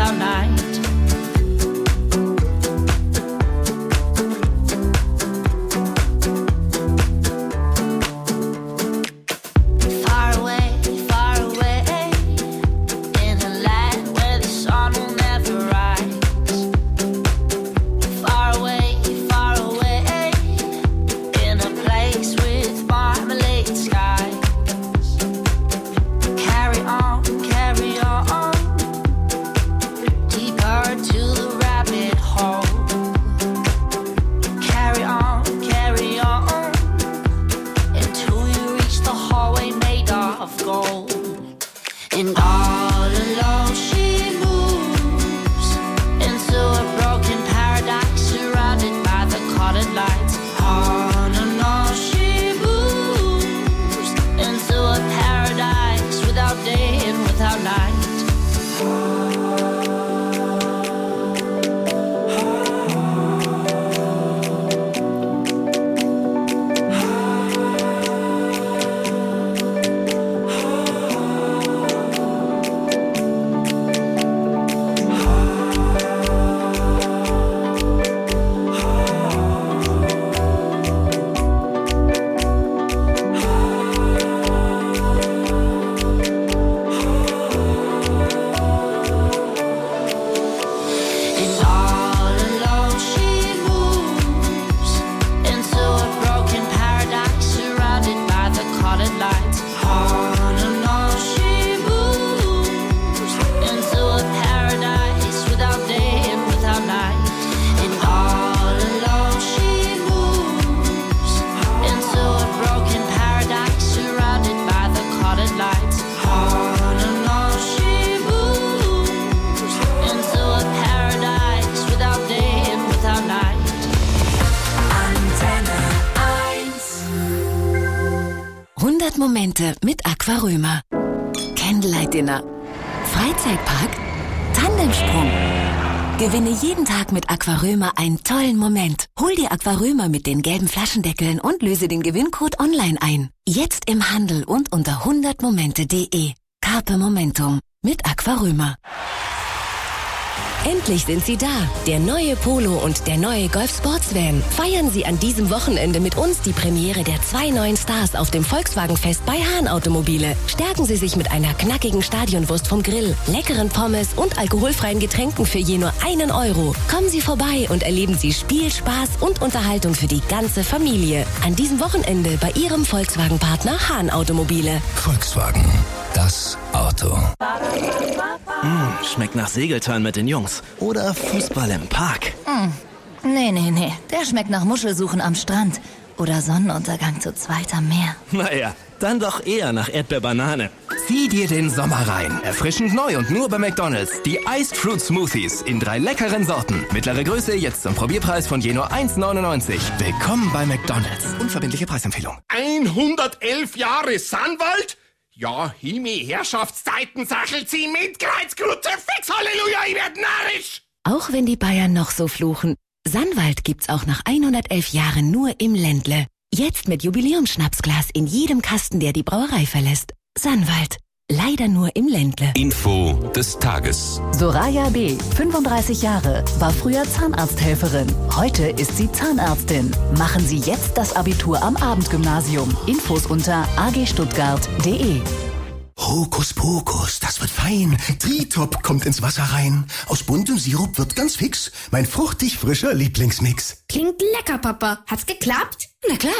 without night. Momente mit Aquarömer. Candlelight Dinner. Freizeitpark. Tandemsprung. Gewinne jeden Tag mit Aquarömer einen tollen Moment. Hol dir Aquarömer mit den gelben Flaschendeckeln und löse den Gewinncode online ein. Jetzt im Handel und unter 100momente.de. Carpe Momentum mit Aquarömer. Endlich sind sie da. Der neue Polo und der neue Golf Sports Van. Feiern Sie an diesem Wochenende mit uns die Premiere der 2 neuen Stars auf dem Volkswagenfest bei Hahn Automobile. Stärken Sie sich mit einer knackigen Stadionwurst vom Grill, leckeren Pommes und alkoholfreien Getränken für je nur €1. Kommen Sie vorbei und erleben Sie Spiel, Spaß und Unterhaltung für die ganze Familie. An diesem Wochenende bei Ihrem Volkswagen-Partner Hahn Automobile. Volkswagen. Das Auto. Schmeckt nach Segeltörn mit den Jungs. Oder Fußball im Park. Nee. Der schmeckt nach Muschelsuchen am Strand. Oder Sonnenuntergang zu zweit am Meer. Naja, dann doch eher nach Erdbeerbanane. Zieh dir den Sommer rein. Erfrischend neu und nur bei McDonald's. Die Iced Fruit Smoothies in 3 leckeren Sorten. Mittlere Größe jetzt zum Probierpreis von je nur €1,99. Willkommen bei McDonald's. Unverbindliche Preisempfehlung. 111 Jahre Sannwald? Ja, Himmel, Herrschaftszeiten, Sachel, zieh mit, Kreuzkrute, fix, Halleluja, ich werd narrisch! Auch wenn die Bayern noch so fluchen, Sannwald gibt's auch nach 111 Jahren nur im Ländle. Jetzt mit Jubiläumsschnapsglas in jedem Kasten, der die Brauerei verlässt. Sannwald. Leider nur im Ländle. Info des Tages. Soraya B., 35 Jahre, war früher Zahnarzthelferin. Heute ist sie Zahnärztin. Machen Sie jetzt das Abitur am Abendgymnasium. Infos unter agstuttgart.de. Hokus Pokus, das wird fein. Tritop kommt ins Wasser rein. Aus buntem Sirup wird ganz fix mein fruchtig frischer Lieblingsmix. Klingt lecker, Papa. Hat's geklappt? Na klar.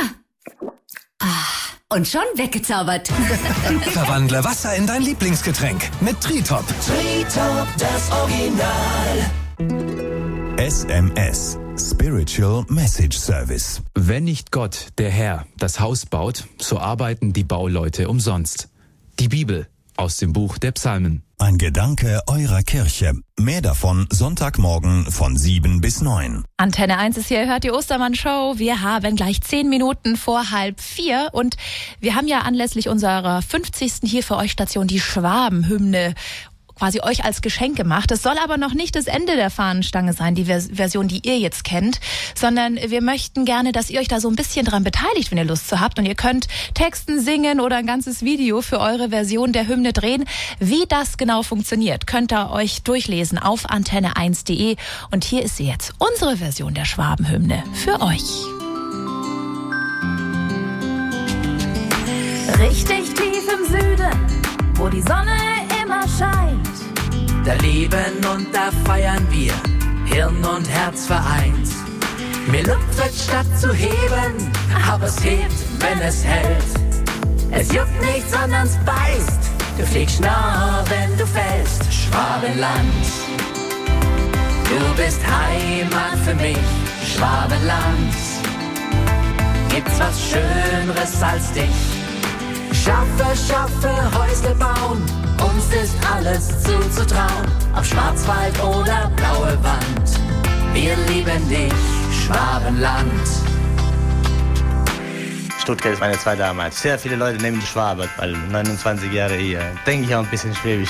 Und schon weggezaubert. Verwandle Wasser in dein Lieblingsgetränk mit Tritop. Tritop, das Original. SMS. Spiritual Message Service. Wenn nicht Gott, der Herr, das Haus baut, so arbeiten die Bauleute umsonst. Die Bibel aus dem Buch der Psalmen. Ein Gedanke eurer Kirche. Mehr davon Sonntagmorgen von 7 bis 9. Antenne 1 ist hier, hört die Ostermann-Show. Wir haben gleich 10 Minuten vor 3:30 und wir haben ja anlässlich unserer 50. hier für euch Station die Schwabenhymne quasi euch als Geschenk gemacht. Das soll aber noch nicht das Ende der Fahnenstange sein, die Version, die ihr jetzt kennt, sondern wir möchten gerne, dass ihr euch da so ein bisschen dran beteiligt, wenn ihr Lust zu habt. Und ihr könnt Texten, singen oder ein ganzes Video für eure Version der Hymne drehen. Wie das genau funktioniert, könnt ihr euch durchlesen auf antenne1.de. Und hier ist sie jetzt, unsere Version der Schwabenhymne für euch. Richtig tief im Süden, wo die Sonne immer scheint. Da leben und da feiern wir, Hirn und Herz vereint. Mir Luft wird statt zu heben, aber es hebt, wenn es hält. Es juckt nicht, sondern's beißt. Du fliegst nah, wenn du fällst. Schwabenland, du bist Heimat für mich. Schwabenland, gibt's was Schöneres als dich? Schaffe, Häusle bauen, uns ist alles zuzutrauen. Ob Schwarzwald oder blaue Wand, wir lieben dich, Schwabenland. Stuttgart ist meine zweite Heimat. Sehr viele Leute nehmen die Schwabe, weil 29 Jahre hier. Denke ich auch ein bisschen schwäbisch.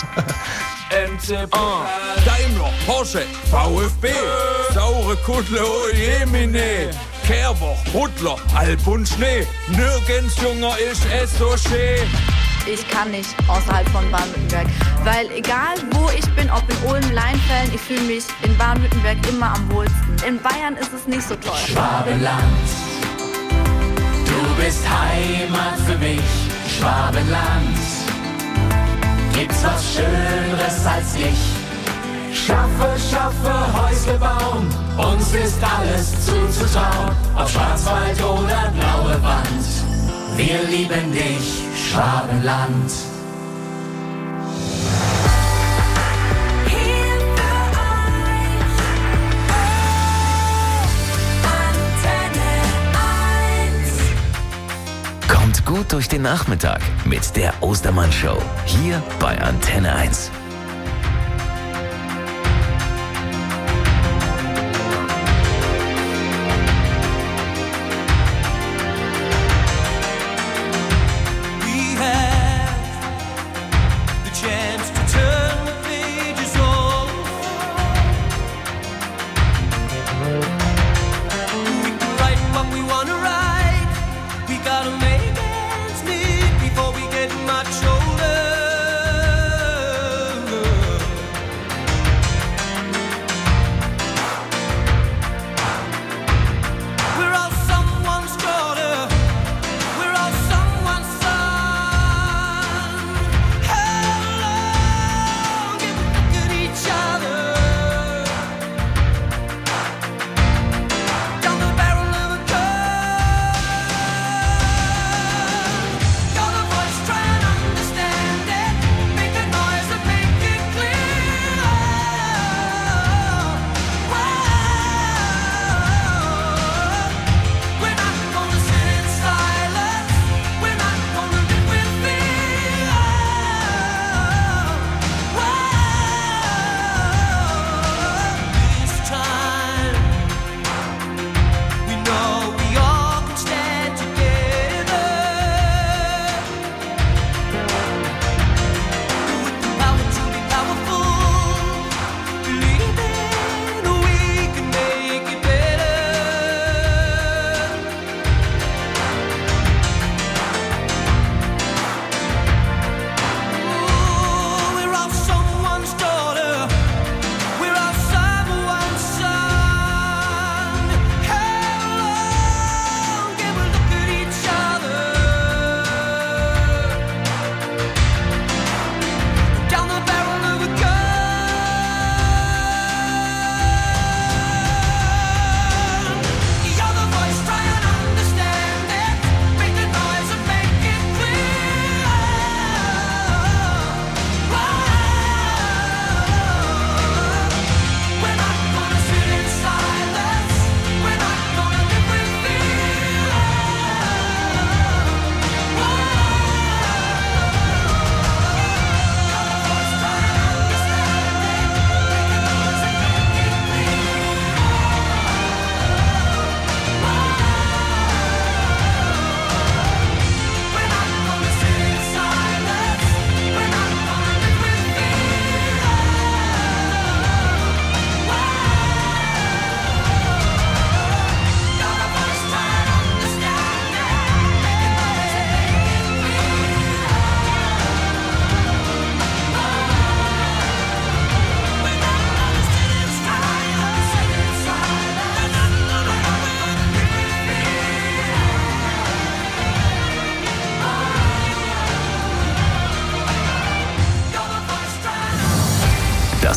Daimler, Porsche, VfB, saure Kuddle, Jemine, Kerber, Butler, Alp und Schnee. Nirgends junger ist es so schön. Ich kann nicht außerhalb von Baden-Württemberg, weil egal wo ich bin, ob in Ulm, Leinfelden, ich fühle mich in Baden-Württemberg immer am wohlsten. In Bayern ist es nicht so toll. Schwabenland, du bist Heimat für mich. Schwabenland, gibt's was Schöneres als dich? Schaffe, Häusle bauen, uns ist alles zuzutrauen. Ob Schwarzwald oder blaue Wand, wir lieben dich, Schwabenland. Kommt gut durch den Nachmittag mit der Ostermann-Show. Hier bei Antenne 1.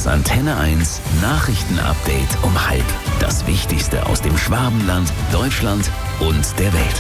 Das Antenne 1 Nachrichtenupdate um 12:30. Das Wichtigste aus dem Schwabenland, Deutschland und der Welt.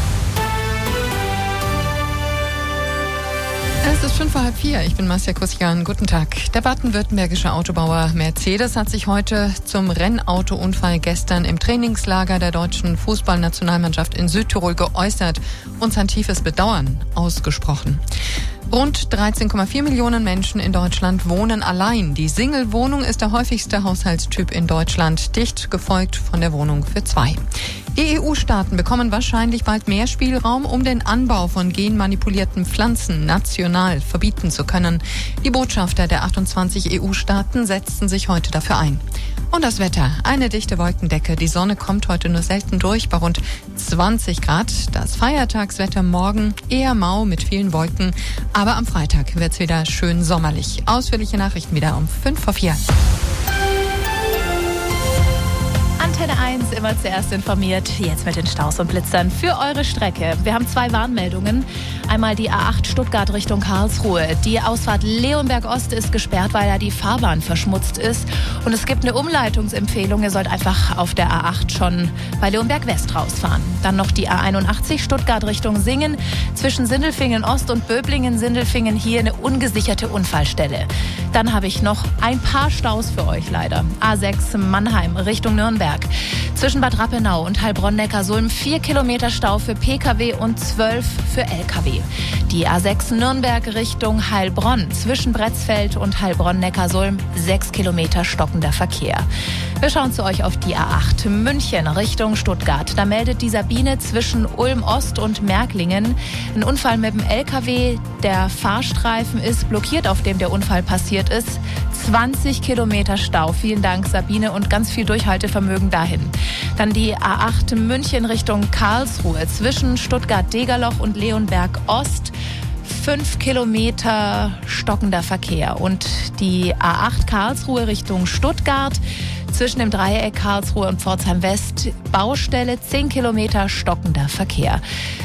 Es ist 3:55. Ich bin Marcia Kusian. Guten Tag. Der baden-württembergische Autobauer Mercedes hat sich heute zum Rennautounfall gestern im Trainingslager der deutschen Fußballnationalmannschaft in Südtirol geäußert und sein tiefes Bedauern ausgesprochen. Rund 13,4 Millionen Menschen in Deutschland wohnen allein. Die Single-Wohnung ist der häufigste Haushaltstyp in Deutschland, dicht gefolgt von der Wohnung für zwei. Die EU-Staaten bekommen wahrscheinlich bald mehr Spielraum, um den Anbau von genmanipulierten Pflanzen national verbieten zu können. Die Botschafter der 28 EU-Staaten setzten sich heute dafür ein. Und das Wetter. Eine dichte Wolkendecke. Die Sonne kommt heute nur selten durch bei rund 20 Grad. Das Feiertagswetter morgen eher mau mit vielen Wolken. Aber am Freitag wird's wieder schön sommerlich. Ausführliche Nachrichten wieder um 3:55. Antenne 1 immer zuerst informiert, jetzt mit den Staus und Blitzern für eure Strecke. Wir haben 2 Warnmeldungen. Einmal die A8 Stuttgart Richtung Karlsruhe. Die Ausfahrt Leonberg Ost ist gesperrt, weil da die Fahrbahn verschmutzt ist. Und es gibt eine Umleitungsempfehlung. Ihr sollt einfach auf der A8 schon bei Leonberg West rausfahren. Dann noch die A81 Stuttgart Richtung Singen. Zwischen Sindelfingen Ost und Böblingen-Sindelfingen hier eine ungesicherte Unfallstelle. Dann habe ich noch ein paar Staus für euch leider. A6 Mannheim Richtung Nürnberg. Zwischen Bad Rappenau und Heilbronn-Neckarsulm 4 Kilometer Stau für Pkw und 12 für Lkw. Die A6 Nürnberg Richtung Heilbronn. Zwischen Bretzfeld und Heilbronn-Neckarsulm 6 Kilometer stockender Verkehr. Wir schauen zu euch auf die A8 München Richtung Stuttgart. Da meldet die Sabine zwischen Ulm Ost und Märklingen einen Unfall mit dem Lkw. Der Fahrstreifen ist blockiert, auf dem der Unfall passiert ist. 20 Kilometer Stau. Vielen Dank, Sabine, und ganz viel Durchhaltevermögen dahin. Dann die A8 München Richtung Karlsruhe. Zwischen Stuttgart-Degerloch und Leonberg Ost 5 Kilometer stockender Verkehr. Und die A8 Karlsruhe Richtung Stuttgart. Zwischen dem Dreieck Karlsruhe und Pforzheim West Baustelle 10 Kilometer stockender Verkehr.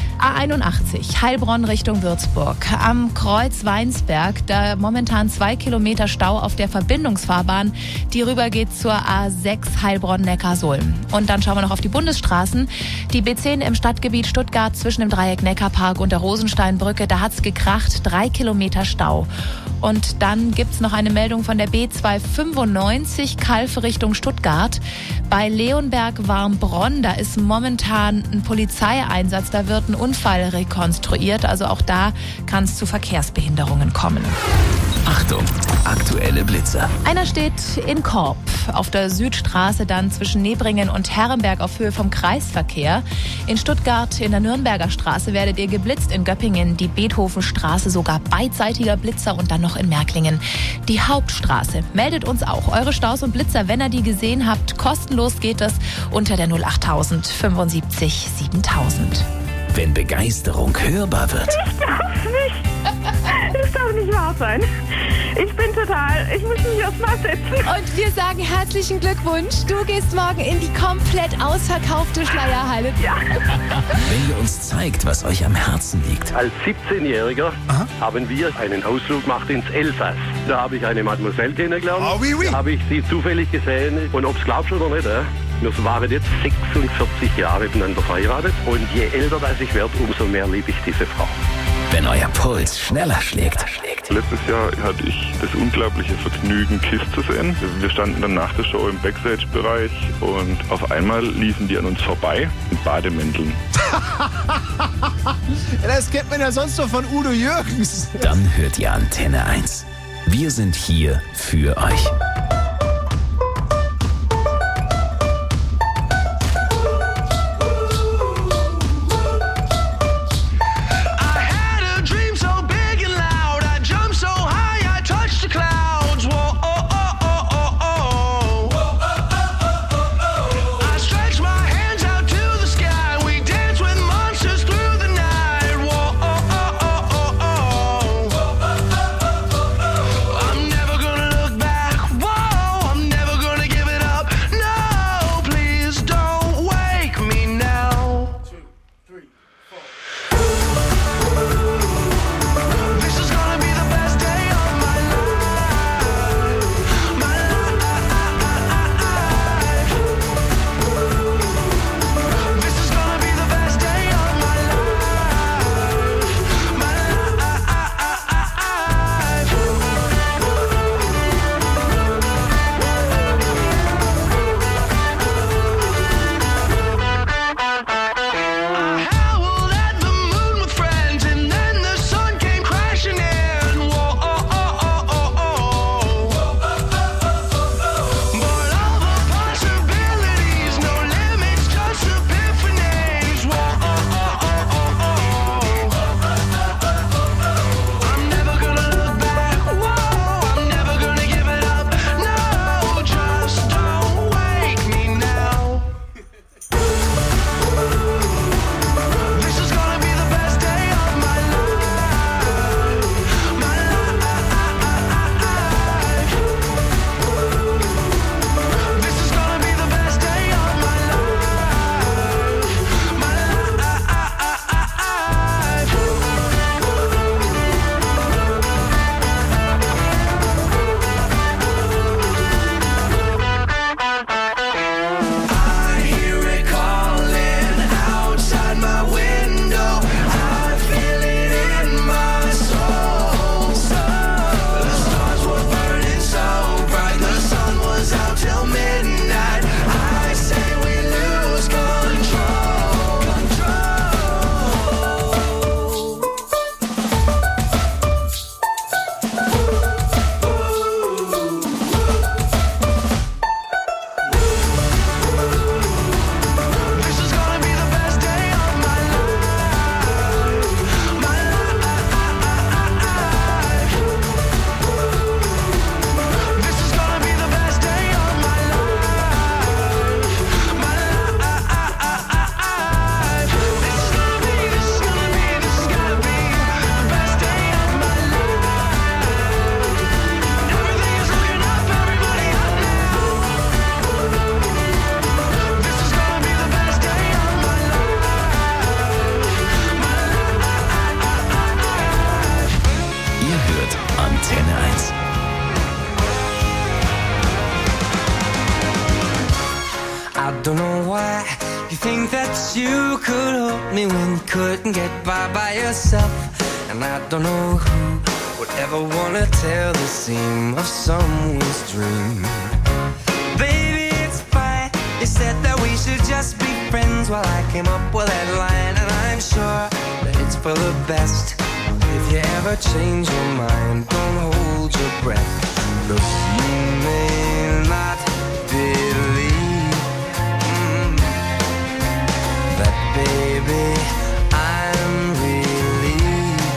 A81 Heilbronn Richtung Würzburg. Am Kreuz Weinsberg, da momentan 2 Kilometer Stau auf der Verbindungsfahrbahn, die rübergeht zur A6 Heilbronn-Neckarsulm. Und dann schauen wir noch auf die Bundesstraßen. Die B10 im Stadtgebiet Stuttgart zwischen dem Dreieck Neckarpark und der Rosensteinbrücke, da hat's gekracht, 3 Kilometer Stau. Und dann gibt's noch eine Meldung von der B295 Kalf Richtung Stuttgart. Bei Leonberg-Warmbronn, da ist momentan ein Polizeieinsatz, da wird ein Unfall rekonstruiert. Also auch da kann es zu Verkehrsbehinderungen kommen. Achtung, aktuelle Blitzer. Einer steht in Korb auf der Südstraße, dann zwischen Nebringen und Herrenberg auf Höhe vom Kreisverkehr. In Stuttgart in der Nürnberger Straße werdet ihr geblitzt, in Göppingen die Beethovenstraße, sogar beidseitiger Blitzer, und dann noch in Märklingen die Hauptstraße. Meldet uns auch eure Staus und Blitzer, wenn ihr die gesehen habt. Kostenlos geht das unter der 08000 75 7000. Wenn Begeisterung hörbar wird. Das darf nicht wahr sein. Ich muss mich erst mal setzen. Und wir sagen herzlichen Glückwunsch. Du gehst morgen in die komplett ausverkaufte Schleierhalle. Ja. Wenn ihr uns zeigt, was euch am Herzen liegt. Als 17-Jähriger haben wir einen Ausflug gemacht ins Elsass. Da habe ich eine Mademoiselle kennengelernt. Oh, oui, oui. Da habe ich sie zufällig gesehen. Und ob es glaubst oder nicht, wir waren jetzt 46 Jahre miteinander verheiratet. Und je älter das ich werde, umso mehr liebe ich diese Frau. Wenn euer Puls schneller schlägt. Letztes Jahr hatte ich das unglaubliche Vergnügen, KISS zu sehen. Wir standen dann nach der Show im Backstage-Bereich und auf einmal liefen die an uns vorbei in Bademänteln. Das kennt man ja sonst nur von Udo Jürgens. Dann hört ihr Antenne 1. Wir sind hier für euch. don't know why you think that you could hold me when you couldn't get by yourself. And I don't know who would ever wanna tell the seam of someone's dream. Baby, it's fine. You said that we should just be friends while I came up with that line. And I'm sure that it's for the best. If you ever change your mind, don't hold your breath. 'Cause you may not believe that, baby, I'm relieved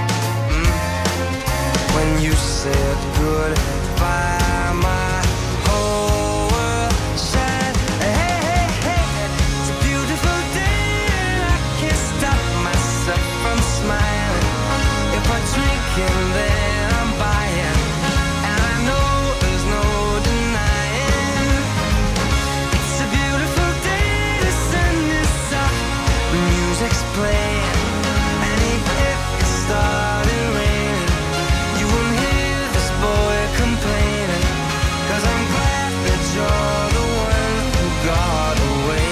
when you said goodbye. My whole world shined. Hey, hey, hey, it's a beautiful day and I can't stop myself from smiling. If I'm drinking, then I'm buying, and I know there's no denying. It's a beautiful day, the sun is up, the music's playing, and even if it started raining, you won't hear this boy complaining. 'Cause I'm glad that you're the one who got away.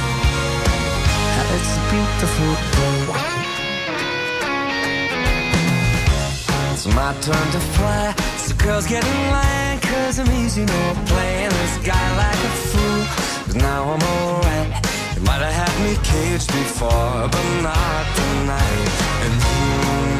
It's a beautiful day. It's my turn to fly, so girls get in line, 'cause I'm easy, no playing this guy like a fool. 'Cause now I'm alright. You might have had me caged before, but not tonight. And you